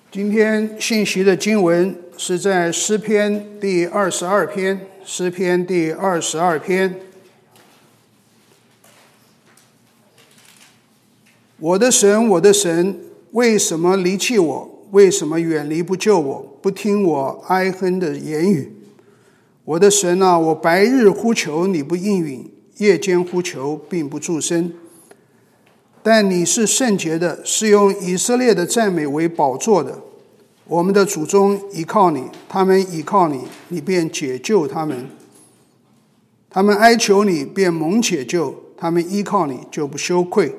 今天信息的经文是在诗篇第22篇，诗篇第22篇。我的神，我的神，为什么离弃我？为什么远离不救我？不听我哀哼的言语。我的神啊，我白日呼求，你不应允；夜间呼求，并不助声。但你是圣洁的，是用以色列的赞美为宝座的。我们的祖宗依靠你，他们依靠你，你便解救他们。他们哀求你，便蒙解救；他们依靠你，就不羞愧。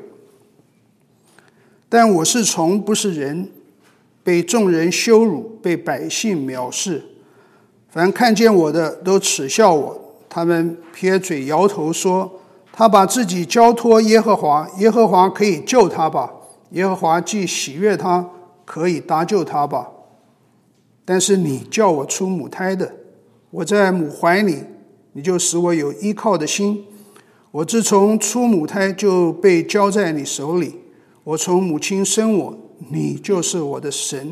但我是虫，不是人，被众人羞辱，被百姓藐视。凡看见我的，都耻笑我。他们撇嘴摇头说，他把自己交托耶和华，耶和华可以救他吧？耶和华既喜悦他，可以搭救他吧？但是你叫我出母胎的，我在母怀里，你就使我有依靠的心。我自从出母胎就被交在你手里，我从母亲生我，你就是我的神。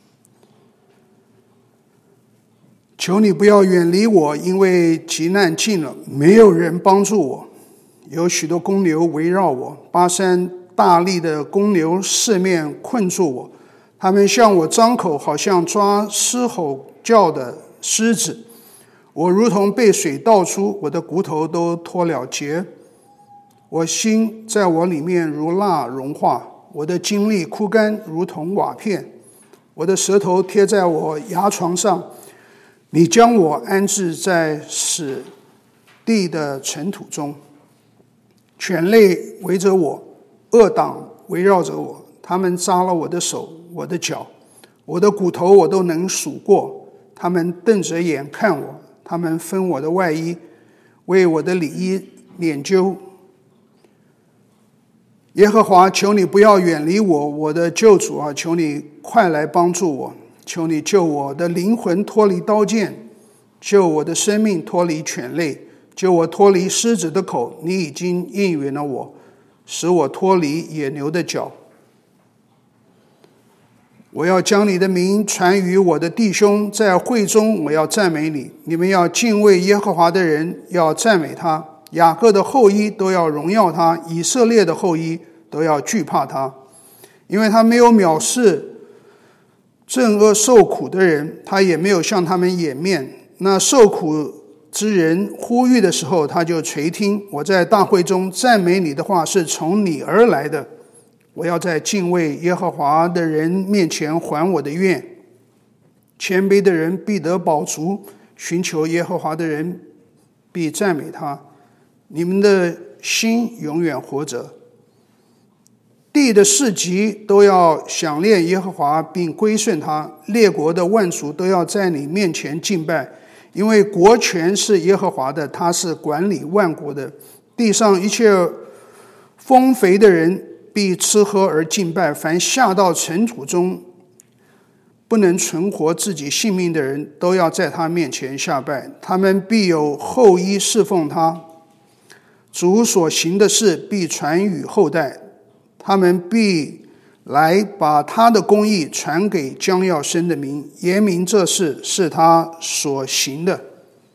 求你不要远离我，因为急难近了，没有人帮助我。有许多公牛围绕我，巴山大力的公牛四面困住我。他们向我张口，好像抓狮吼叫的狮子。我如同被水倒出，我的骨头都脱了节。我心在我里面如蜡融化，我的精力枯干，如同瓦片。我的舌头贴在我牙床上，你将我安置在死地的尘土中。犬类围着我，恶党围绕着我，他们扎了我的手，我的脚，我的骨头我都能数过。他们瞪着眼看我，他们分我的外衣，为我的里衣捻揪。耶和华，求你不要远离我，我的救主啊，求你快来帮助我。求你救我的灵魂脱离刀剑，救我的生命脱离犬类，救我脱离狮子的口。你已经应允了我，使我脱离野牛的脚。我要将你的名传于我的弟兄，在会中我要赞美你。你们要敬畏耶和华的人，要赞美他。雅各的后裔都要荣耀他，以色列的后裔都要惧怕他。因为他没有藐视正恶受苦的人，他也没有向他们掩面。那受苦之人呼吁的时候，他就垂听。我在大会中赞美你的话是从你而来的。我要在敬畏耶和华的人面前还我的愿。谦卑的人必得饱足，寻求耶和华的人必赞美他。你们的心永远活着。地的四极都要想念耶和华，并归顺他。列国的万族都要在你面前敬拜，因为国权是耶和华的，他是管理万国的。地上一切丰肥的人必吃喝而敬拜，凡下到尘土中不能存活自己性命的人，都要在他面前下拜。他们必有后裔侍奉他，主所行的事必传与后代。他们必来把他的公义传给将要生的民，言明这事是他所行的。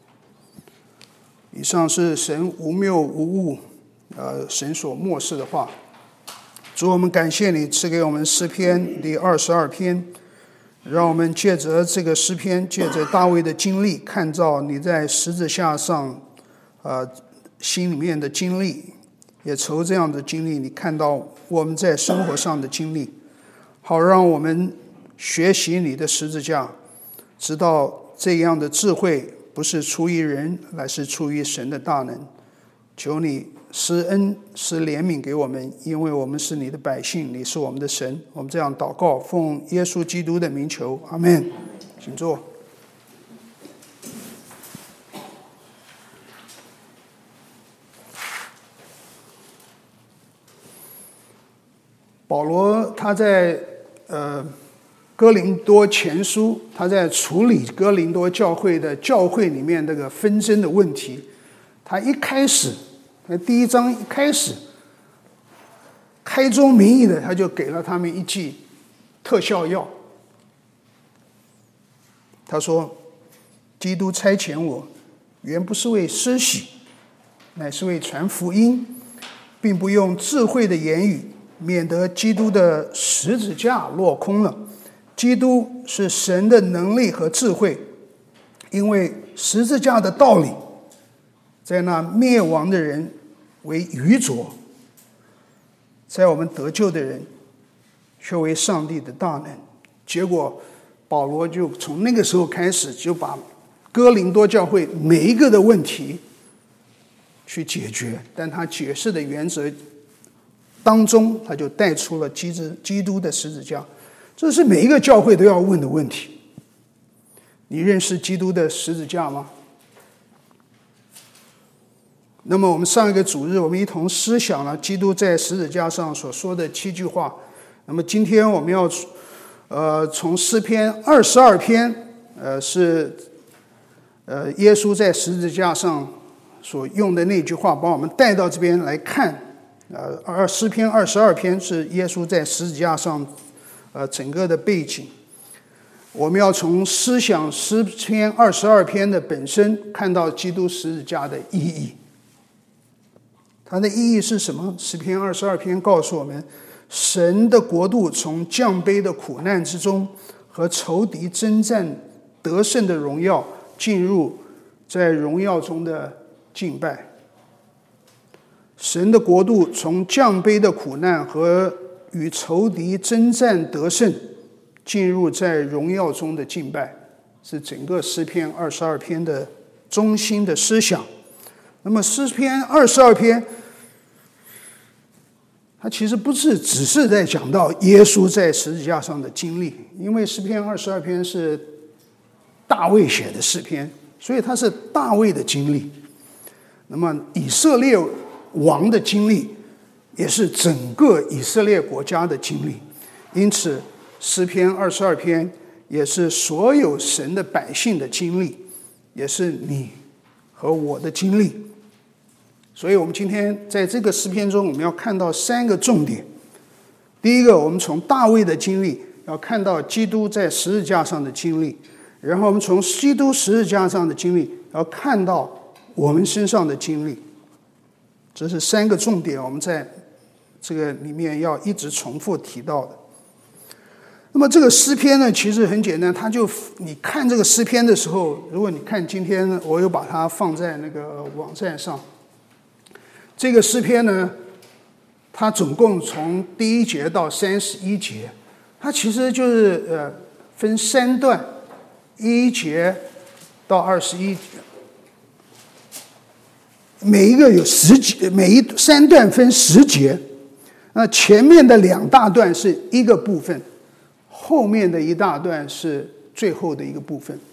以上是神无谬无误，神所默示的话。主，我们感谢你赐给我们诗篇第22篇，让我们借着这个诗篇，借着大卫的经历，看到你在十字架上心里面的经历，也从这样的经历你看到我们在生活上的经历，好让我们学习你的十字架，知道这样的智慧不是出于人，乃是出于神的大能。求你施恩施怜悯给我们，因为我们是你的百姓，你是我们的神。我们这样祷告，奉耶稣基督的名求，阿们。请坐。保罗他在哥林多前书，他在处理哥林多教会的教会里面这个纷争的问题，他一开始第一章一开始开宗明义的，他就给了他们一剂特效药， 他说：“基督差遣我，原不是为施洗，乃是为传福音，并不用智慧的言语，免得基督的十字架落空了。基督是神的能力和智慧，因为十字架的道理，在那灭亡的人为愚拙，在我们得救的人却为上帝的大能。”结果保罗就从那个时候开始，就把哥林多教会每一个的问题去解决，但他解释的原则当中，他就带出了基督的十字架。这是每一个教会都要问的问题。你认识基督的十字架吗？那么我们上一个主日，我们一同思想了基督在十字架上所说的7句话。那么今天我们要从诗篇22篇，是耶稣在十字架上所用的那句话，把我们带到这边来看。诗篇22篇是耶稣在十字架上整个的背景。我们要从思想诗篇22篇的本身，看到基督十字架的意义。它的意义是什么？诗篇22篇告诉我们，神的国度从降卑的苦难之中和仇敌征战得胜的荣耀，进入在荣耀中的敬拜。神的国度从降卑的苦难和与仇敌征战得胜，进入在荣耀中的敬拜，是整个诗篇22篇的中心的思想。那么诗篇22篇它其实不是只是在讲到耶稣在十字架上的经历，因为诗篇22篇是大卫写的诗篇，所以它是大卫的经历。那么以色列王的经历也是整个以色列国家的经历，因此诗篇22篇也是所有神的百姓的经历，也是你和我的经历。所以我们今天在这个诗篇中，我们要看到3个重点。第一个，我们从大卫的经历要看到基督在十字架上的经历，然后我们从基督十字架上的经历要看到我们身上的经历。这是3个重点，我们在这个里面要一直重复提到的。那么这个诗篇呢，其实很简单，你看这个诗篇的时候，如果你看今天我有把它放在那个网站上，这个诗篇呢，它总共从第1节到31节，它其实就是分3段，1节到21节，每一个有10节，3段分10节。那前面的2大段是一个部分，后面的1大段是最后的一个部分。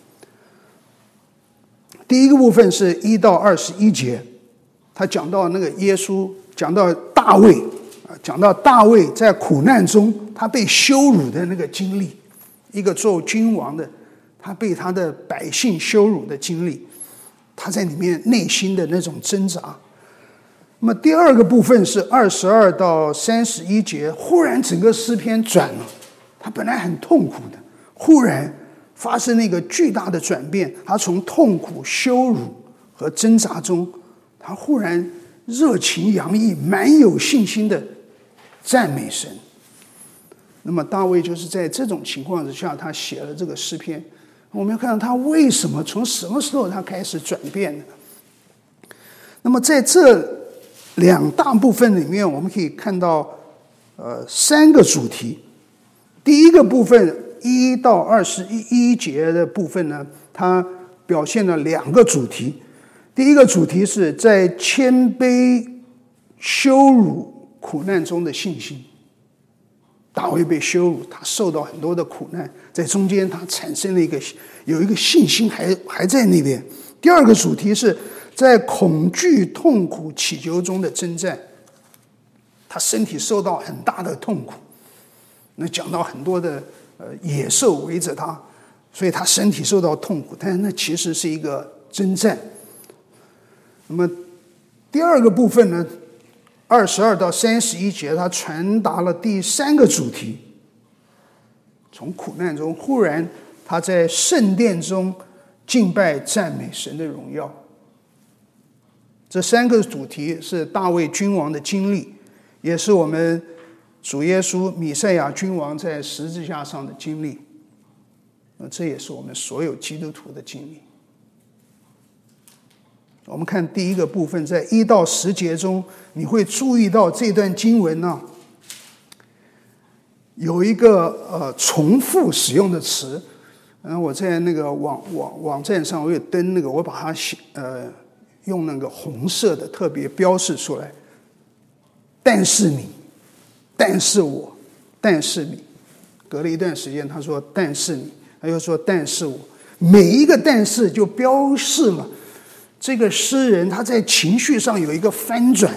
第一个部分是1到21节，他讲到那个耶稣，讲到大卫在苦难中他被羞辱的那个经历，一个做君王的，他被他的百姓羞辱的经历，他在里面内心的那种挣扎。那么第二个部分是22到31节，忽然整个诗篇转了，他本来很痛苦的，忽然发生了一个巨大的转变，他从痛苦、羞辱和挣扎中，他忽然热情洋溢，满有信心的赞美神。那么大卫就是在这种情况之下，他写了这个诗篇。我们要看到他为什么，从什么时候他开始转变的。那么在这2大部分里面，我们可以看到3个主题。第一个部分1到21节的部分呢，它表现了2个主题。第一个主题是在谦卑、羞辱、苦难中的信心。大卫被羞辱，他受到很多的苦难，在中间他产生了有一个信心还在那边。第二个主题是在恐惧、痛苦、祈求中的征战，他身体受到很大的痛苦。那讲到很多的野兽围着他，所以他身体受到痛苦，但是那其实是一个征战。那么第二个部分呢，22到31节，他传达了第3个主题，从苦难中忽然他在圣殿中敬拜赞美神的荣耀。这3个主题是大卫君王的经历，也是我们主耶稣弥赛亚君王在十字架上的经历。这也是我们所有基督徒的经历。我们看第一个部分，在1到10节中，你会注意到这段经文呢，有一个重复使用的词。我在那个网站上我有登那个，我把它用那个红色的特别标示出来。但是你，但是我，但是你。隔了一段时间，他说但是你，他又说但是我。每一个但是就标示了这个诗人他在情绪上有一个翻转。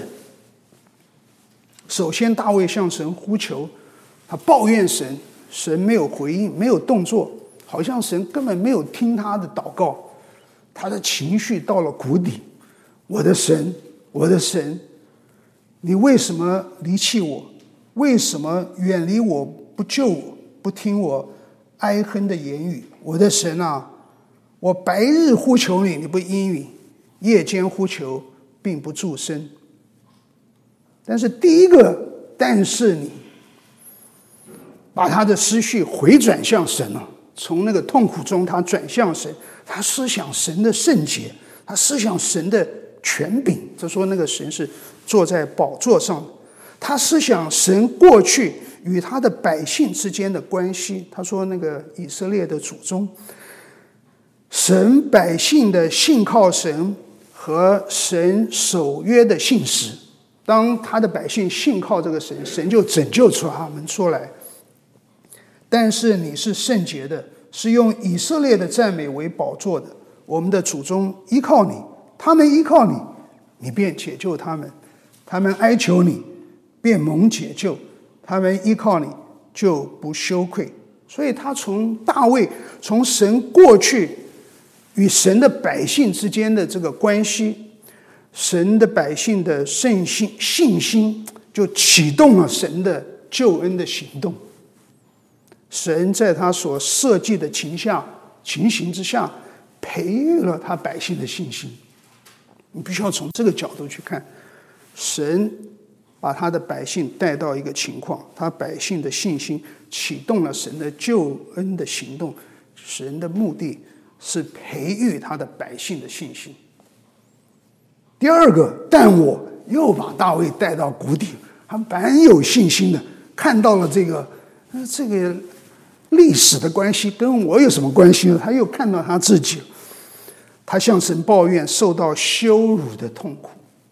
首先大卫向神呼求，他抱怨神，神没有回应，没有动作，好像神根本没有听他的祷告。他的情绪到了谷底，我的神，我的神，你为什么离弃我？为什么远离我，不救我，不听我哀哼的言语？我的神啊，我白日呼求你，你不应允；夜间呼求，并不助声。但是第一个，但是你把他的思绪回转向神了，从那个痛苦中他转向神，他思想神的圣洁，他思想神的权柄。他说那个神是坐在宝座上的，他思想神过去与他的百姓之间的关系。他说那个以色列的祖宗，神百姓的信靠神和神守约的信实。当他的百姓信靠这个神，神就拯救出他们出来。但是你是圣洁的，是用以色列的赞美为宝座的。我们的祖宗依靠你，他们依靠你，你便解救他们；他们哀求你，便蒙解救；他们依靠你，就不羞愧。所以他从大卫，从神过去与神的百姓之间的这个关系，神的百姓的信心就启动了神的救恩的行动。神在他所设计的情形之下，培育了他百姓的信心。你必须要从这个角度去看，神把他的百姓带到一个情况，他百姓的信心启动了神的救恩的行动。神的目的是培育他的百姓的信心。第二个，但我又把大卫带到谷底，他蛮有信心的，看到了这个历史的关系跟我有什么关系呢？他又看到他自己，他向神抱怨受到羞辱的痛苦。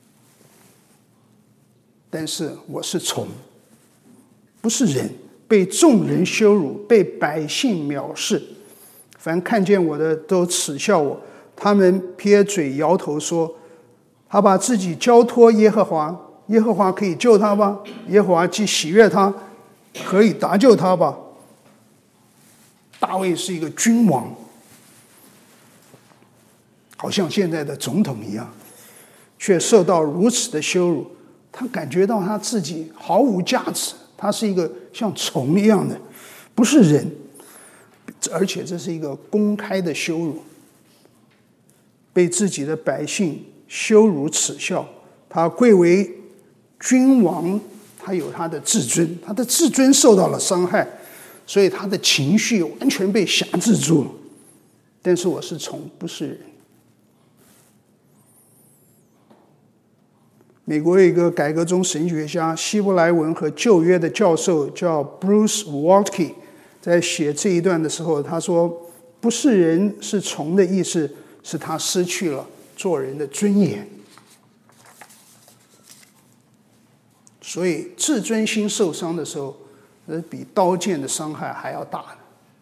但是我是虫，不是人，被众人羞辱，被百姓藐视。凡看见我的都耻笑我，他们撇嘴摇头说，他把自己交托耶和华，耶和华可以救他吧？耶和华既喜悦他，可以搭救他吧？大卫是一个君王，好像现在的总统一样，却受到如此的羞辱。他感觉到他自己毫无价值，他是一个像虫一样的，不是人，而且这是一个公开的羞辱，被自己的百姓羞辱耻笑。他贵为君王，他有他的自尊，他的自尊受到了伤害，所以他的情绪完全被辖制住了。但是我是虫，不是人。美国有一个改革宗神学家，希伯来文和旧约的教授叫 Bruce Waltke， 在写这一段的时候，他说不是人是虫的意思是他失去了做人的尊严。所以自尊心受伤的时候，比刀剑的伤害还要大的。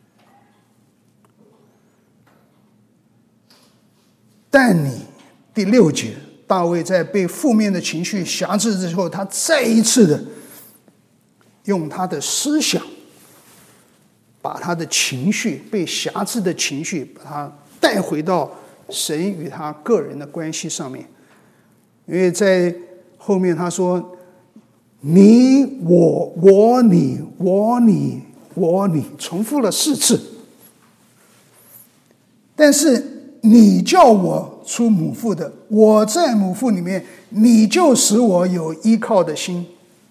但你第6节，大卫在被负面的情绪辖制之后，他再一次的用他的思想，把他的情绪，被辖制的情绪，把他带回到神与他个人的关系上面。因为在后面他说，你我我你我你我你，重复了4次。 但是你叫我出母腹的，我在母腹里面，你就使我有依靠的心。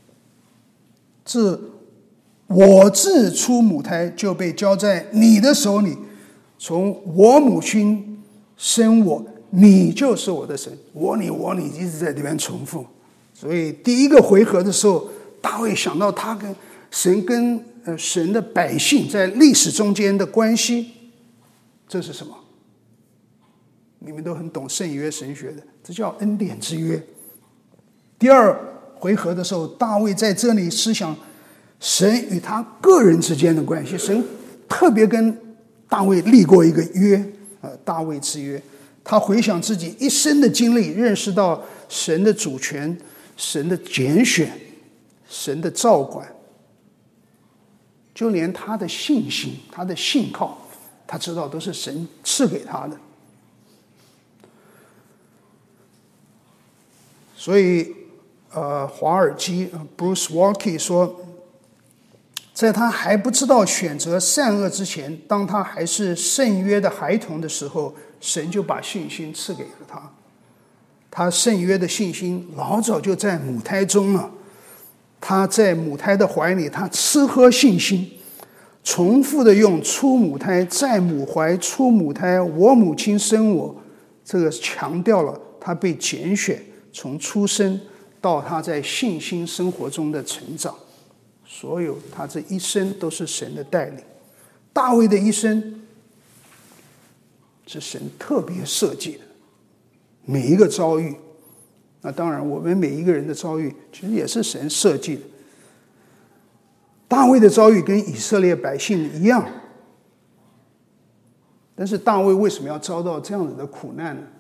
我自出母胎就被交在你的手里，从我母亲生我，你就是我的神。我你一直在这边重复。所以第一个回合的时候，大卫想到他跟神的百姓在历史中间的关系，这是什么？你们都很懂圣约神学的，这叫恩典之约。第二回合的时候，大卫在这里思想神与他个人之间的关系。神特别跟大卫立过一个约，大卫之约。他回想自己一生的经历，认识到神的主权，神的拣选，神的照管，就连他的信心，他的信靠，他知道都是神赐给他的。所以华尔基 Bruce Waltke 说，在他还不知道选择善恶之前，当他还是圣约的孩童的时候，神就把信心赐给了他。他圣约的信心老早就在母胎中了，他在母胎的怀里，他吃喝信心，重复的用出母胎，在母怀，出母胎，我母亲生我，这个强调了他被拣选，从出生到他在信心生活中的成长，所有他这一生都是神的带领。大卫的一生是神特别设计的，每一个遭遇，那当然我们每一个人的遭遇其实也是神设计的。大卫的遭遇跟以色列百姓一样，但是大卫为什么要遭到这样子的苦难呢？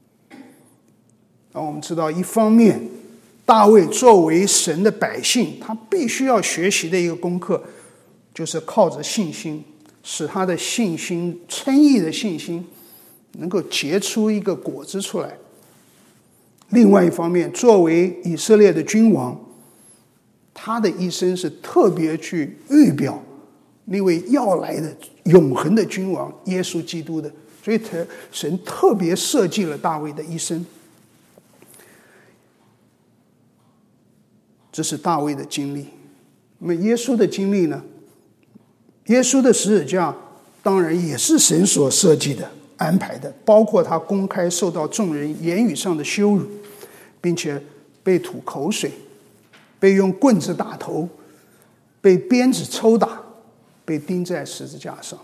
我们知道，一方面大卫作为神的百姓，他必须要学习的一个功课，就是靠着信心，使他的信心，称义的信心能够结出一个果子出来。另外一方面，作为以色列的君王，他的一生是特别去预表那位要来的永恒的君王耶稣基督的，所以神特别设计了大卫的一生。这是大卫的经历。那么耶稣的经历呢？耶稣的十字架当然也是神所设计的、安排的，包括他公开受到众人言语上的羞辱，并且被吐口水，被用棍子打头，被鞭子抽打，被钉在十字架上。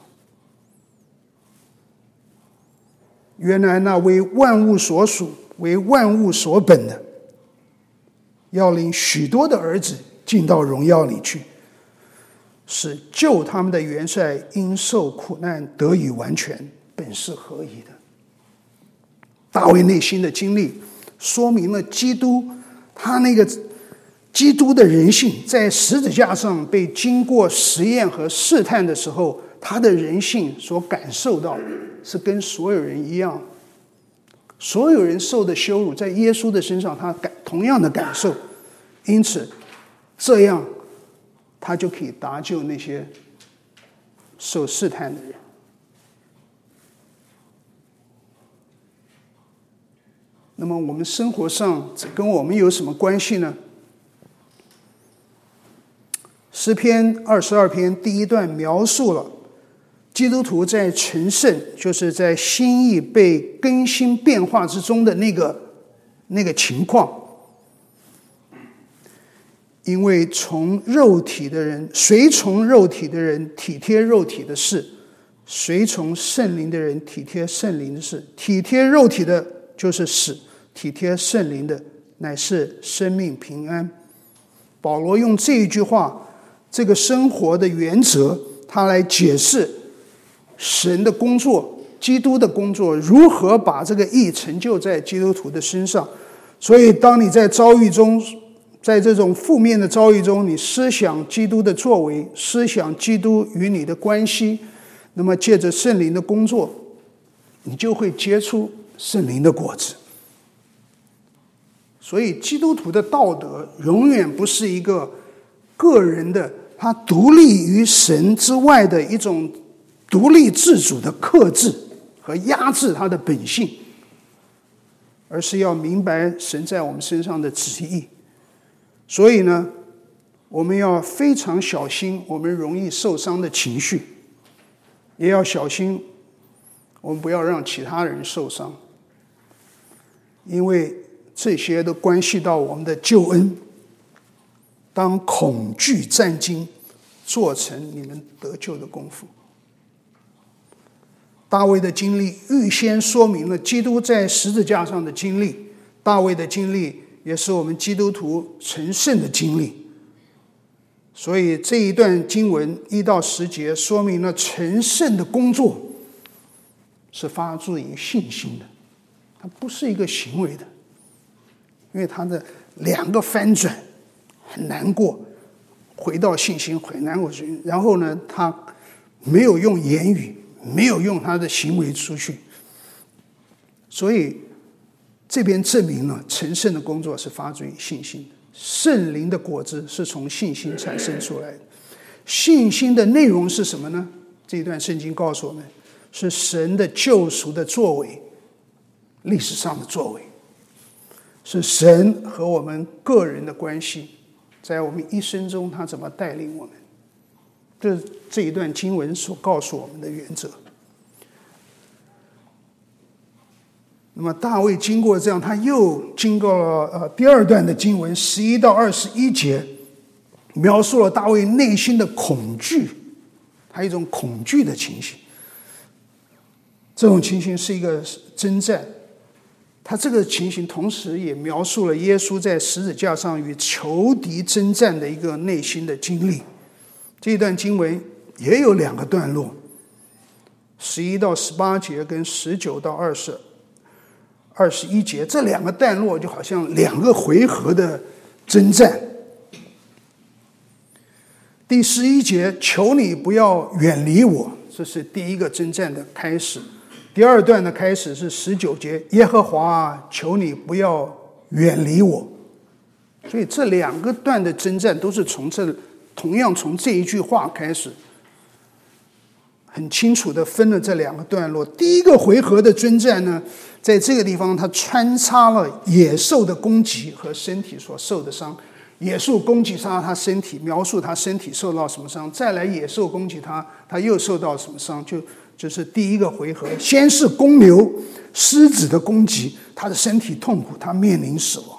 原来那为万物所属、为万物所本的，要领许多的儿子进到荣耀里去，使救他们的元帅因受苦难得以完全，本是合宜的。大卫内心的经历说明了基督，他那个基督的人性在十字架上被经过实验和试探的时候，他的人性所感受到是跟所有人一样，所有人受的羞辱在耶稣的身上他同样的感受，因此这样他就可以搭救那些受试探的人。那么我们生活上这跟我们有什么关系呢？诗篇22篇第一段描述了基督徒在成圣，就是在心意被更新变化之中的那个情况。因为随从肉体的人体贴肉体的事，随从圣灵的人体贴圣灵的事。体贴肉体的就是死，体贴圣灵的乃是生命平安。保罗用这一句话，这个生活的原则，他来解释神的工作，基督的工作，如何把这个义成就在基督徒的身上。所以当你在遭遇中，在这种负面的遭遇中，你思想基督的作为，思想基督与你的关系，那么借着圣灵的工作，你就会结出圣灵的果子。所以基督徒的道德永远不是一个个人的，他独立于神之外的一种独立自主的克制和压制他的本性，而是要明白神在我们身上的旨意。所以呢，我们要非常小心我们容易受伤的情绪，也要小心我们不要让其他人受伤，因为这些都关系到我们的救恩。当恐惧战惊，做成你们得救的功夫。大卫的经历预先说明了基督在十字架上的经历，大卫的经历也是我们基督徒成圣的经历。所以这一段经文1到10节说明了成圣的工作是发自于信心的，它不是一个行为的，因为它的2个翻转很难过，回到信心很难过去，然后呢，他没有用言语，没有用他的行为出去，所以这边证明了成圣的工作是发自于信心的。圣灵的果子是从信心产生出来的。信心的内容是什么呢？这一段圣经告诉我们，是神的救赎的作为，历史上的作为，是神和我们个人的关系，在我们一生中他怎么带领我们，这一段经文所告诉我们的原则。那么大卫经过这样，他又经过了第2段的经文11到21节，描述了大卫内心的恐惧，他一种恐惧的情形。这种情形是一个征战，他这个情形同时也描述了耶稣在十字架上与仇敌征战的一个内心的经历。这一段经文也有2个段落，11到18节跟19到21节，这2个段落就好像2个回合的征战。第11节，求你不要远离我，这是第一个征战的开始。第2段的开始是19节，耶和华，求你不要远离我。所以这2个段的征战都是同样从这一句话开始，很清楚的分了这2个段落。第一个回合的征战呢，在这个地方它穿插了野兽的攻击和身体所受的伤。野兽攻击他身体，描述他身体受到什么伤，再来野兽攻击他，他又受到什么伤，就是第一个回合。先是公牛狮子的攻击，他的身体痛苦，他面临死亡。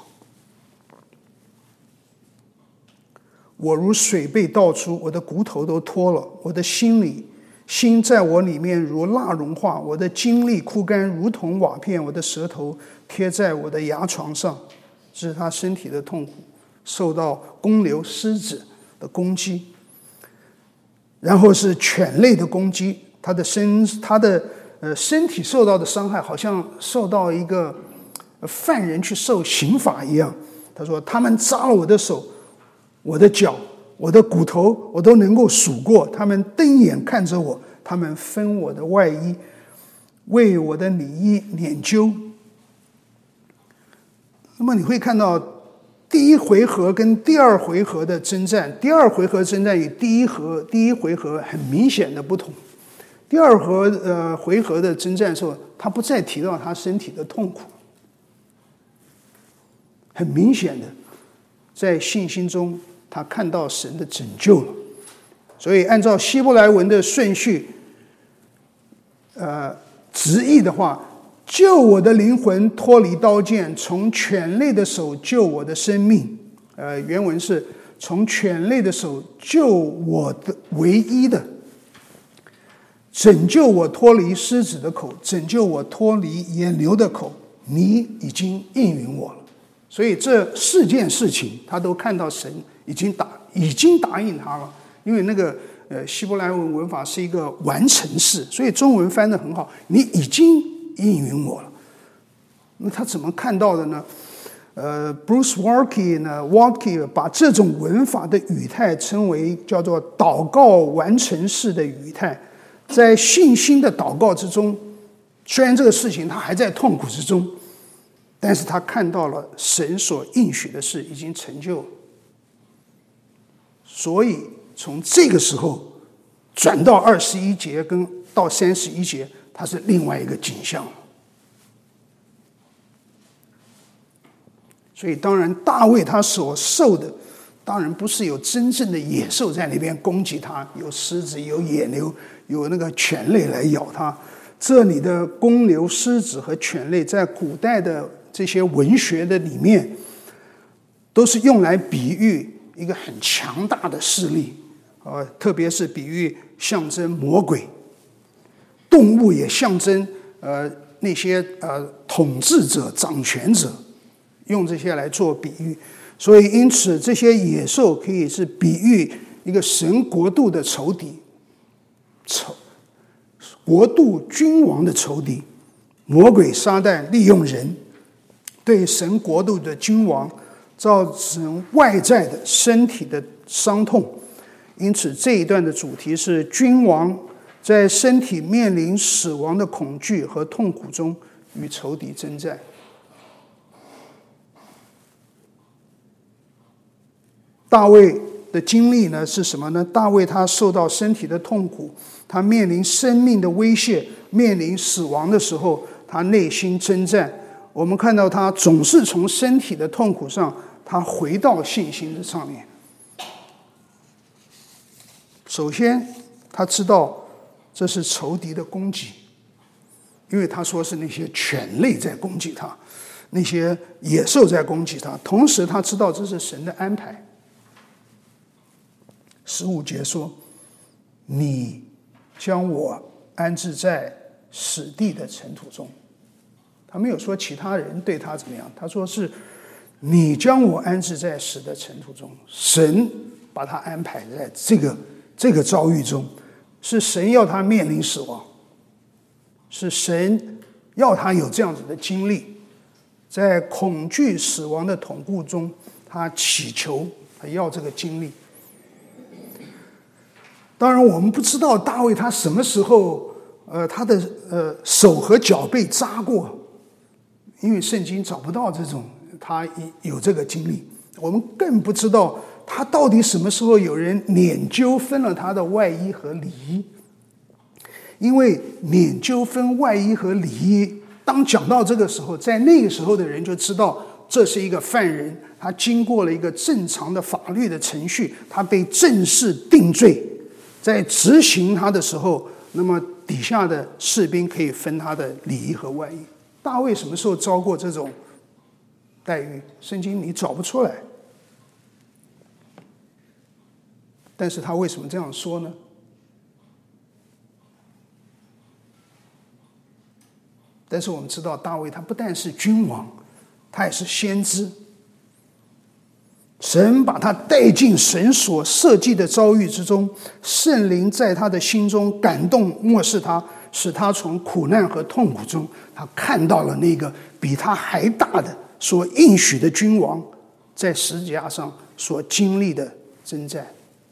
我如水被倒出，我的骨头都脱了，我的心在我里面如蜡融化，我的精力枯干如同瓦片，我的舌头贴在我的牙床上。这是他身体的痛苦，受到公牛狮子的攻击，然后是犬类的攻击，他的身体受到的伤害好像受到一个犯人去受刑罚一样。他说他们扎了我的手，我的脚，我的骨头，我都能够数过，他们瞪眼看着我，他们分我的外衣，为我的里衣捻揪。那么你会看到第一回合跟第2回合的征战，第2回合征战与第一回合很明显的不同。第2回合的征战的时候，他不再提到他身体的痛苦，很明显的在信心中他看到神的拯救了。所以按照希伯来文的顺序直译的话，救我的灵魂脱离刀剑，从犬类的手救我的生命。原文是从犬类的手救我的唯一的，拯救我脱离狮子的口，拯救我脱离野牛的口，你已经应允我了。所以这4件事情他都看到神已经答应他了，因为那个希伯来文文法是一个完成式，所以中文翻得很好，你已经应允我了。那他怎么看到的呢？Bruce Waltke 把这种文法的语态称为叫做祷告完成式的语态。在信心的祷告之中，虽然这个事情他还在痛苦之中，但是他看到了神所应许的事已经成就了。所以从这个时候转到21节跟到31节， 它是另外一个景象。所以当然大卫他所受的当然不是有真正的野兽在那边攻击他，有狮子有野牛有那个犬类来咬他。这里的公牛狮子和犬类在古代的这些文学的里面都是用来比喻一个很强大的势力，特别是比喻象征魔鬼。动物也象征那些统治者掌权者，用这些来做比喻。所以因此这些野兽可以是比喻一个神国度的仇敌，国度君王的仇敌。魔鬼撒旦利用人对神国度的君王造成外在的身体的伤痛。因此这一段的主题是君王在身体面临死亡的恐惧和痛苦中与仇敌征战。大卫的经历呢是什么呢？大卫他受到身体的痛苦，他面临生命的威胁，面临死亡的时候，他内心征战。我们看到他总是从身体的痛苦上，他回到信心的上面。首先他知道这是仇敌的攻击，因为他说是那些犬类在攻击他，那些野兽在攻击他。同时他知道这是神的安排。15节说，你将我安置在死地的尘土中。他没有说其他人对他怎么样，他说是你将我安置在死的尘土中。神把他安排在这个遭遇中，是神要他面临死亡，是神要他有这样子的经历，在恐惧死亡的痛苦中，他祈求，他要这个经历。当然我们不知道大卫他什么时候他的手和脚被扎过，因为圣经找不到这种他有这个经历。我们更不知道他到底什么时候有人捻揪分了他的外衣和里衣。因为捻揪分外衣和里衣，当讲到这个时候，在那个时候的人就知道这是一个犯人，他经过了一个正常的法律的程序，他被正式定罪。在执行他的时候，那么底下的士兵可以分他的里衣和外衣。大卫什么时候遭过这种待遇？圣经你找不出来。但是他为什么这样说呢？但是我们知道大卫他不但是君王，他也是先知。神把他带进神所设计的遭遇之中，圣灵在他的心中感动默示他，使他从苦难和痛苦中，他看到了那个比他还大的所应许的君王在十字架上所经历的征战。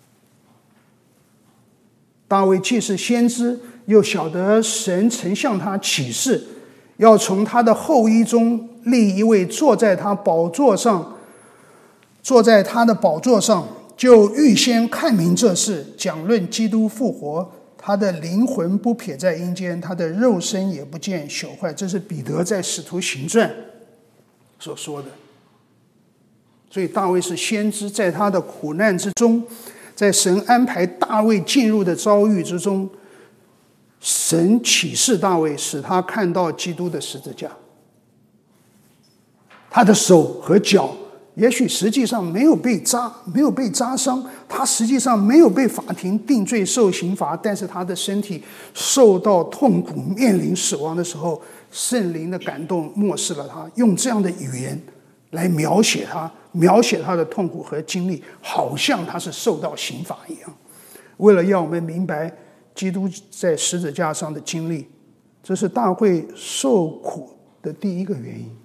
大卫既是先知，又晓得神曾向他启示，要从他的后裔中立一位坐在他的宝座上，就预先看明这事，讲论基督复活，他的灵魂不撇在阴间，他的肉身也不见朽坏。这是彼得在使徒行传所说的。所以大卫是先知，在他的苦难之中，在神安排大卫进入的遭遇之中，神启示大卫，使他看到基督的十字架。他的手和脚也许实际上没有被扎伤，他实际上没有被法庭定罪受刑罚，但是他的身体受到痛苦，面临死亡的时候，圣灵的感动默示了他，用这样的语言来描写他的痛苦和经历，好像他是受到刑罚一样。为了要我们明白基督在十字架上的经历，这是大卫受苦的第一个原因。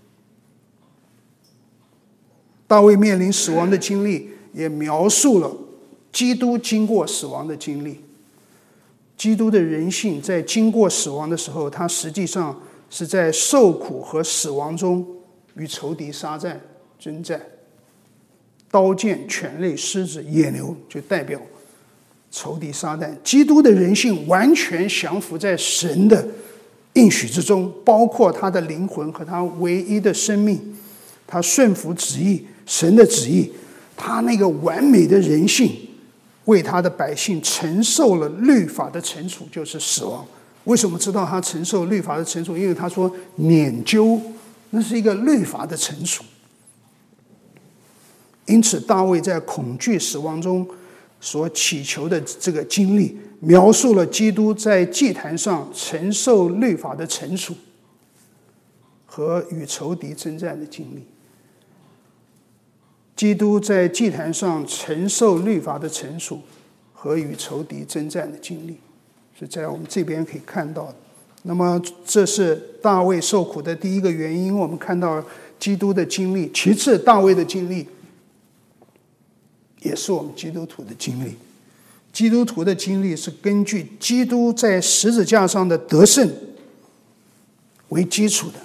大卫面临死亡的经历，也描述了基督经过死亡的经历。基督的人性在经过死亡的时候，他实际上是在受苦和死亡中与仇敌征战。刀剑、犬类、狮子、野牛就代表仇敌撒旦。基督的人性完全降服在神的应许之中，包括他的灵魂和他唯一的生命，他顺服旨意，神的旨意，他那个完美的人性，为他的百姓承受了律法的惩处，就是死亡。为什么知道他承受律法的惩处？因为他说撵揪，那是一个律法的惩处。因此大卫在恐惧死亡中所祈求的这个经历，描述了基督在祭坛上承受律法的惩处和与仇敌征战的经历。基督在祭坛上承受律法的惩处和与仇敌征战的经历，是在我们这边可以看到的。那么这是大卫受苦的第一个原因，我们看到基督的经历。其次，大卫的经历也是我们基督徒的经历。基督徒的经历是根据基督在十字架上的得胜为基础的。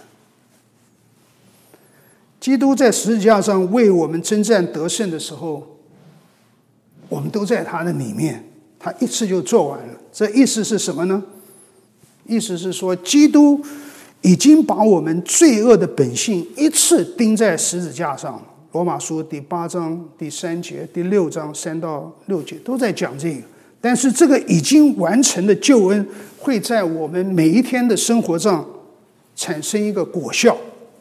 基督在十字架上为我们征战得胜的时候，我们都在他的里面，他一次就做完了。这意思是什么呢？意思是说，基督已经把我们罪恶的本性一次钉在十字架上了。罗马书第8章第3节、第6章3到6节都在讲这个。但是这个已经完成的救恩会在我们每一天的生活上产生一个果效。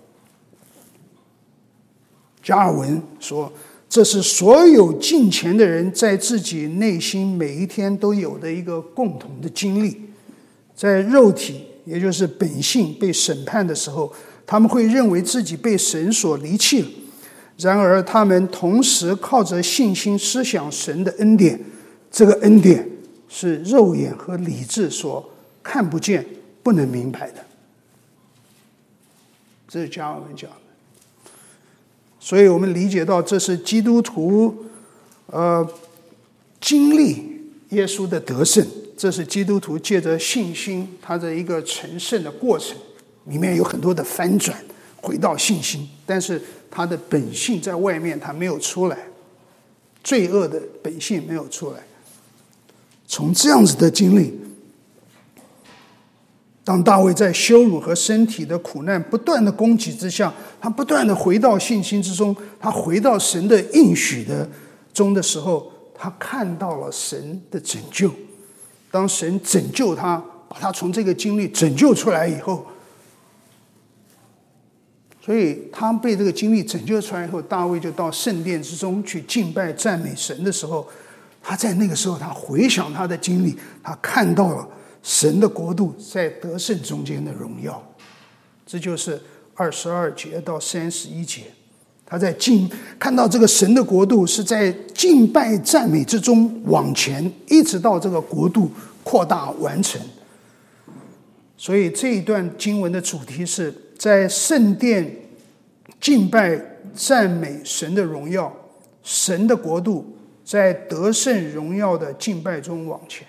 加尔文说，这是所有敬虔的人在自己内心每一天都有的一个共同的经历。在肉体，也就是本性被审判的时候，他们会认为自己被神所离弃了。然而他们同时靠着信心思想神的恩典，这个恩典是肉眼和理智所看不见、不能明白的。这是加尔文讲的。所以我们理解到，这是基督徒经历耶稣的得胜，这是基督徒借着信心他的一个成圣的过程，里面有很多的翻转，回到信心，但是他的本性在外面他没有出来，罪恶的本性没有出来。从这样子的经历，当大卫在羞辱和身体的苦难不断的攻击之下，他不断的回到信心之中，他回到神的应许的中的时候，他看到了神的拯救。当神拯救他，把他从这个经历拯救出来以后，所以他被这个经历拯救出来以后，大卫就到圣殿之中去敬拜赞美神的时候，他在那个时候他回想他的经历，他看到了神的国度在得胜中间的荣耀。这就是22节到31节，他在看到这个神的国度是在敬拜赞美之中往前，一直到这个国度扩大完成。所以这一段经文的主题是在圣殿敬拜赞美神的荣耀，神的国度在得胜荣耀的敬拜中往前。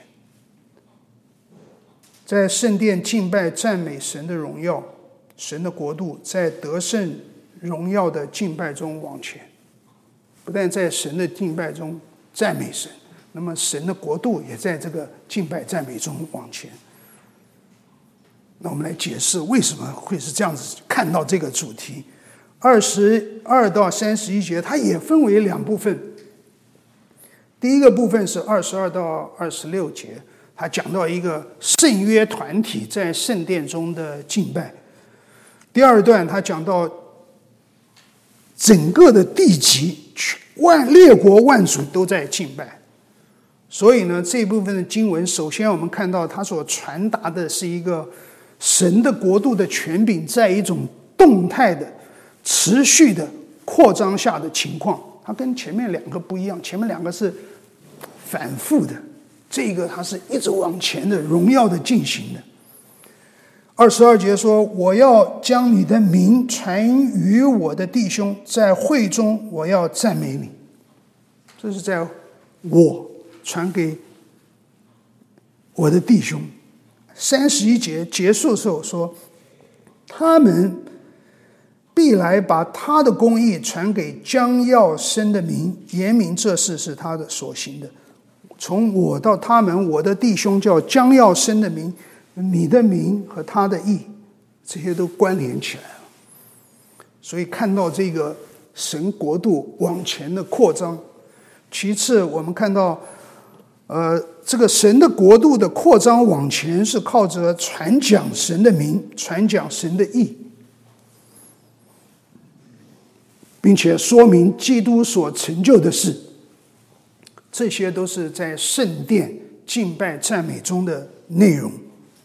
在圣殿敬拜赞美神的荣耀，神的国度在得胜荣耀的敬拜中往前。不但在神的敬拜中赞美神，那么神的国度也在这个敬拜赞美中往前。那我们来解释为什么会是这样子看到这个主题。22到31节它也分为两部分。第一个部分是22到26节，他讲到一个圣约团体在圣殿中的敬拜。第二段他讲到整个的地级列国万族都在敬拜。所以呢，这一部分的经文，首先我们看到他所传达的是一个神的国度的权柄在一种动态的持续的扩张下的情况。它跟前面两个不一样，前面两个是反复的，这个它是一直往前的，荣耀的进行的。22节说，我要将你的名传于我的弟兄，在会中我要赞美你。这是在我传给我的弟兄。31节结束的时候说，他们必来把他的公义传给将要生的民，言明这事是他的所行的。从我到他们，我的弟兄叫将要生的民， 你的名和他的义，这些都关联起来了。所以看到这个神国度往前的扩张。其次我们看到这个神的国度的扩张往前是靠着传讲神的名，传讲神的义，并且说明基督所成就的事。这些都是在圣殿敬拜赞美中的内容。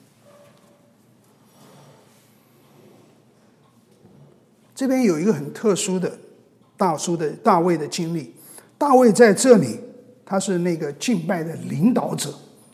这边有一个很特殊的大卫的经历。大卫在这里，他是那个敬拜的领导者，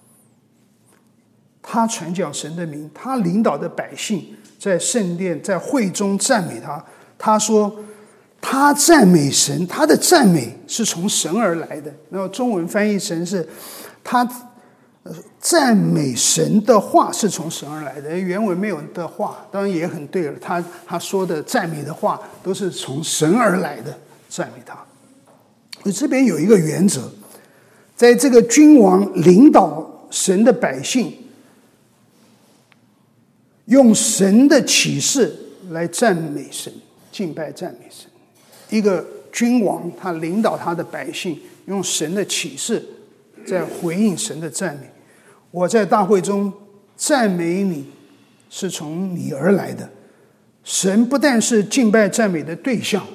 他传讲神的名，他领导的百姓在圣殿在会中赞美他。他说他赞美神，他的赞美是从神而来的。然后中文翻译成是他赞美神的话是从神而来的。原文没有的话当然也很对了，他说的赞美的话都是从神而来的赞美他。这边有一个原则，在这个君王领导神的百姓，用神的启示来赞美神，敬拜赞美神。一个君王他领导他的百姓，用神的启示在回应神的赞美。我在大会中赞美你，是从你而来的。神不但是敬拜赞美的对象，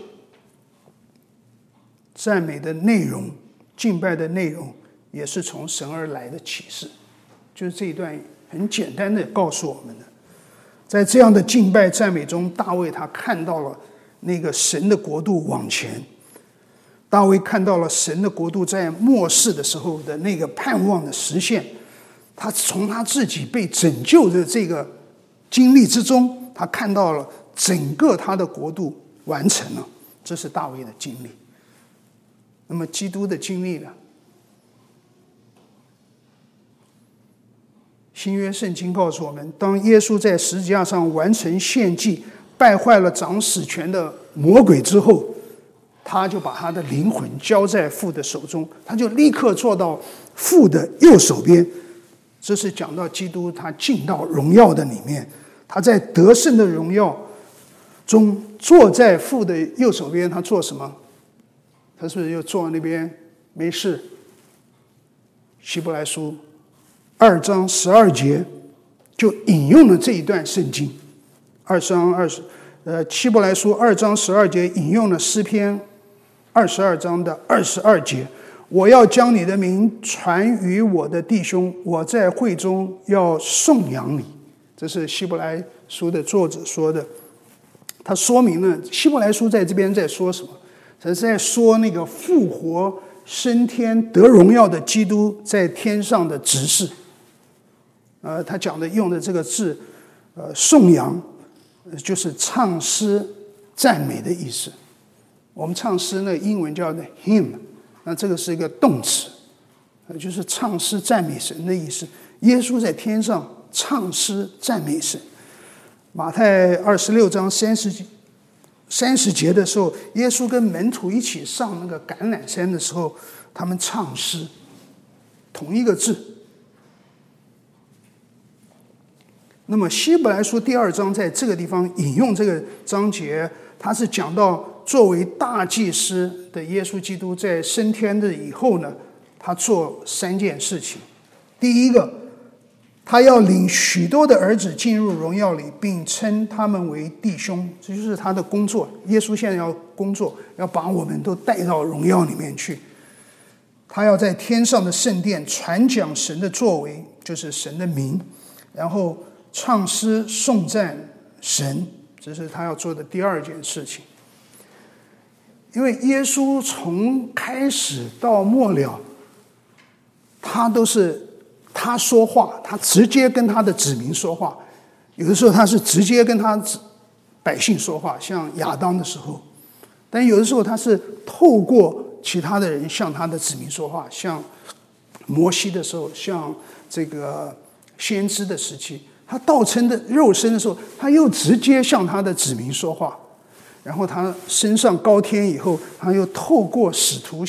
赞美的内容，敬拜的内容也是从神而来的启示。就是这一段很简单的告诉我们的，在这样的敬拜赞美中，大卫他看到了那个神的国度往前，大卫看到了神的国度在末世的时候的那个盼望的实现。他从他自己被拯救的这个经历之中，他看到了整个他的国度完成了，这是大卫的经历。那么基督的经历呢？新约圣经告诉我们，当耶稣在十字架上完成献祭，败坏了掌死权的魔鬼之后，他就把他的灵魂交在父的手中，他就立刻坐到父的右手边。这是讲到基督他进到荣耀的里面，他在得胜的荣耀中坐在父的右手边。他做什么？他是不是又坐那边没事？希伯来书2章12节就引用了这一段圣经。希伯来书2章12节引用了诗篇22章的22节。我要将你的名传于我的弟兄，我在会中要颂扬你。这是希伯来书的作者说的。他说明了希伯来书在这边在说什么？他是在说那个复活升天得荣耀的基督在天上的执事。他讲的用的这个字颂扬，就是唱诗赞美的意思。我们唱诗呢，英文叫 hymn， 那这个是一个动词，就是唱诗赞美神的意思。耶稣在天上唱诗赞美神。马太26章30节的时候，耶稣跟门徒一起上那个橄榄山的时候，他们唱诗，同一个字。那么希伯来书第2章在这个地方引用这个章节，它是讲到作为大祭司的耶稣基督在升天的以后呢，他做3件事情。第一个，他要领许多的儿子进入荣耀里，并称他们为弟兄，这就是他的工作。耶稣现在要工作，要把我们都带到荣耀里面去。他要在天上的圣殿传讲神的作为，就是神的名，然后唱诗颂赞神，这是他要做的第2件事情。因为耶稣从开始到末了，他都是他说话，他直接跟他的子民说话。有的时候他是直接跟他百姓说话，像亚当的时候，但有的时候他是透过其他的人向他的子民说话，像摩西的时候，像这个先知的时期，他道成的肉身的时候，他又直接向他的子民说话。然后他升上高天以后，他又透过使徒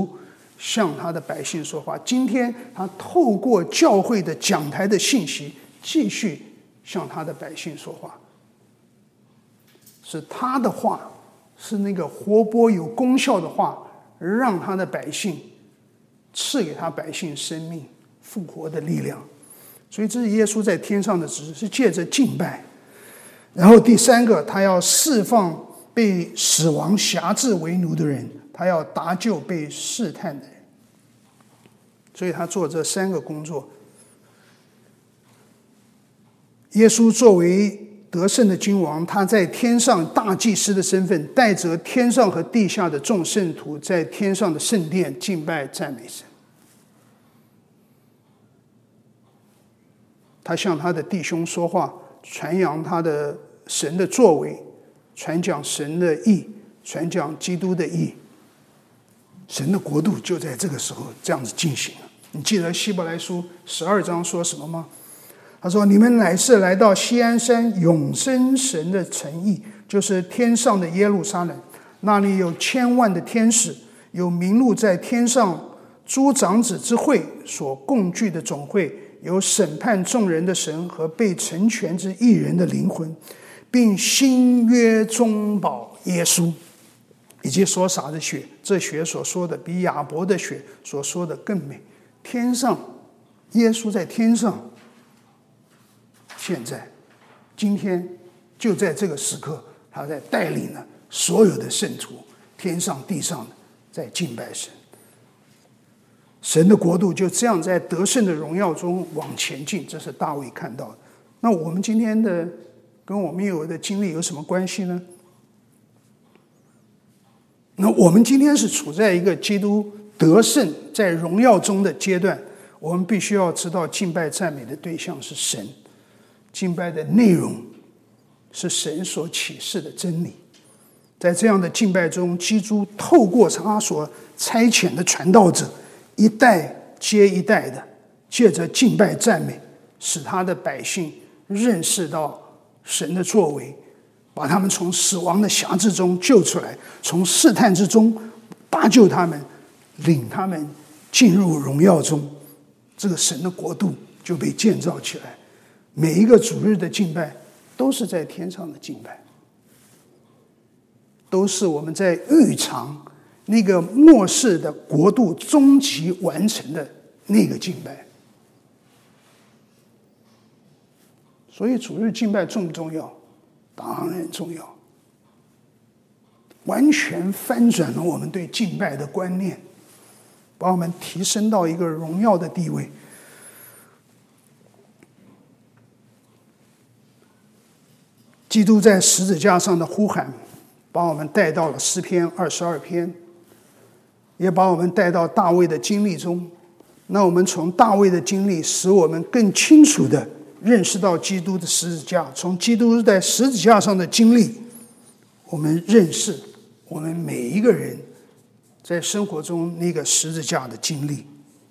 向他的百姓说话。今天他透过教会的讲台的信息继续向他的百姓说话，是他的话，是那个活泼有功效的话，让他的百姓赐给他百姓生命复活的力量。所以这是耶稣在天上的旨意，是借着敬拜。然后第三个，他要释放被死亡辖制为奴的人，他要搭救被试探的人。所以他做这三个工作。耶稣作为得胜的君王，他在天上大祭司的身份，带着天上和地下的众圣徒，在天上的圣殿敬拜赞美神。他向他的弟兄说话，传扬他的神的作为，传讲神的义，传讲基督的义。神的国度就在这个时候这样子进行了。你记得希伯来书12章说什么吗？他说：你们乃是来到锡安山永生神的城邑，就是天上的耶路撒冷，那里有千万的天使，有名录在天上诸长子之会所共聚的总会，有审判众人的神和被成全之义人的灵魂，并新约中保耶稣，以及所洒的血，这血所说的比亚伯的血所说的更美。天上，耶稣在天上，现在今天就在这个时刻，他在带领了所有的圣徒，天上地上的在敬拜神。神的国度就这样在得胜的荣耀中往前进，这是大卫看到的。那我们今天的跟我们有的经历有什么关系呢？那我们今天是处在一个基督得胜在荣耀中的阶段，我们必须要知道敬拜赞美的对象是神，敬拜的内容是神所启示的真理。在这样的敬拜中，基督透过他所差遣的传道者，一代接一代的借着敬拜赞美，使他的百姓认识到神的作为，把他们从死亡的辖制中救出来，从试探之中搭救他们，领他们进入荣耀中。这个神的国度就被建造起来。每一个主日的敬拜都是在天上的敬拜，都是我们在预尝那个末世的国度终极完成的那个敬拜。所以主日敬拜重不重要？当然重要，完全翻转了我们对敬拜的观念，把我们提升到一个荣耀的地位。基督在十字架上的呼喊，把我们带到了诗篇22篇，也把我们带到大卫的经历中。那我们从大卫的经历，使我们更清楚地认识到基督的十字架。从基督在十字架上的经历，我们认识我们每一个人在生活中那个十字架的经历。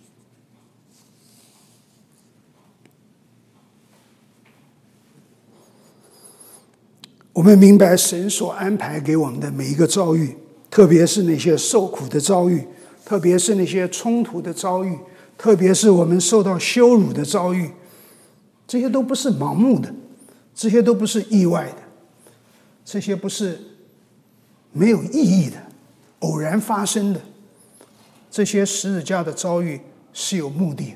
我们明白神所安排给我们的每一个遭遇，特别是那些受苦的遭遇，特别是那些冲突的遭遇，特别是我们受到羞辱的遭遇，这些都不是盲目的，这些都不是意外的，这些不是没有意义的，偶然发生的。这些十字架的遭遇是有目的的，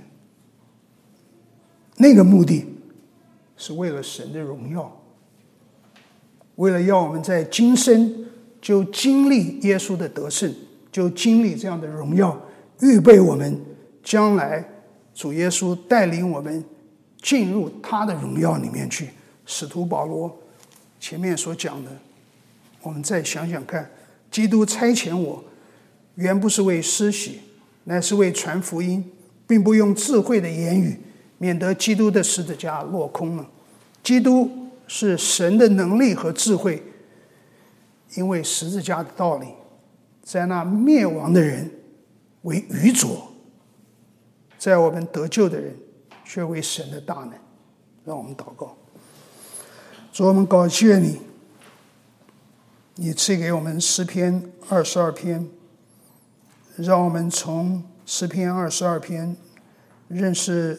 那个目的是为了神的荣耀，为了要我们在今生就经历耶稣的得胜，就经历这样的荣耀，预备我们将来主耶稣带领我们进入他的荣耀里面去。使徒保罗前面所讲的，我们再想想看，基督差遣我，原不是为施洗，乃是为传福音，并不用智慧的言语，免得基督的十字架落空了。基督是神的能力和智慧，因为十字架的道理，在那灭亡的人为愚拙，在我们得救的人却为神的大能。让我们祷告。主，我们感谢你，你赐给我们诗篇22篇，让我们从诗篇22篇认识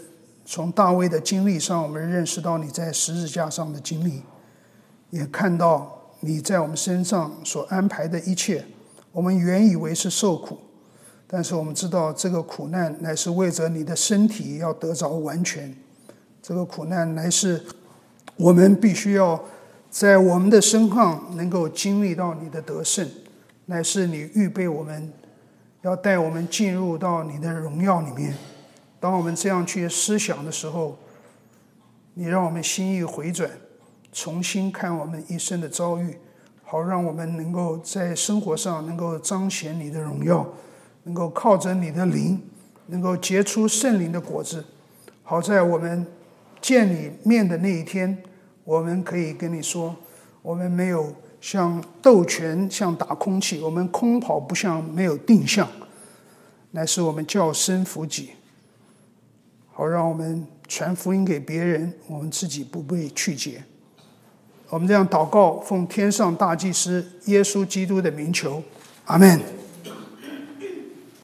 从大卫的经历上，我们认识到你在十字架上的经历，也看到你在我们身上所安排的一切。我们原以为是受苦，但是我们知道这个苦难乃是为着你的身体要得着完全。这个苦难乃是我们必须要在我们的身上能够经历到你的得胜，乃是你预备我们，要带我们进入到你的荣耀里面。当我们这样去思想的时候，你让我们心意回转，重新看我们一生的遭遇，好让我们能够在生活上能够彰显你的荣耀，能够靠着你的灵，能够结出圣灵的果子，好在我们见你面的那一天，我们可以跟你说，我们没有像斗拳，像打空气，我们空跑不像没有定向，乃是我们叫声服己，好让我们传福音给别人，我们自己不被曲解。我们这样祷告，奉天上大祭司耶稣基督的名求，阿们。